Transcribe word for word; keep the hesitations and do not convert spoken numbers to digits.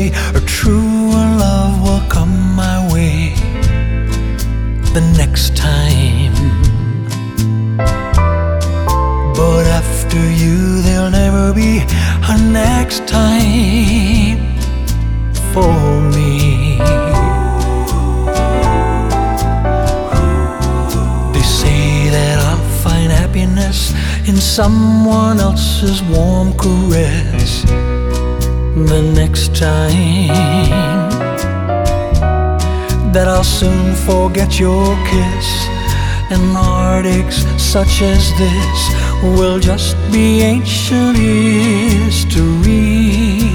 a true love will come my way the next time. But after you, there'll never be a next time for me. They say that I'll find happiness in someone else's warm caress the next time, that I'll soon forget your kiss, and heartaches such as this will just be ancient history.